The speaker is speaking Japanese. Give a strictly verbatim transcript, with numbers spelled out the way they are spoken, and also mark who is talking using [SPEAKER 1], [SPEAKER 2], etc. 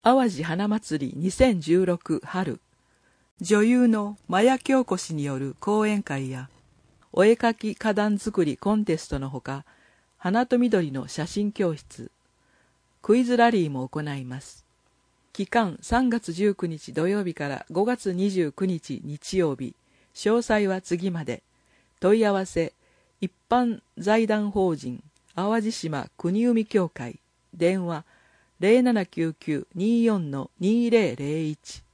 [SPEAKER 1] 淡路花祭りにせんじゅうろく春、女優の真矢京子氏による講演会やお絵かき花壇作りコンテストのほか、花と緑の写真教室、クイズラリーも行います。期間さんがつじゅうくにち土曜日からごがつにじゅうくにち日曜日、詳細は次まで。問い合わせ、一般財団法人淡路島国生協会、電話 ゼロななきゅうきゅうにーよんのにーぜろぜろいち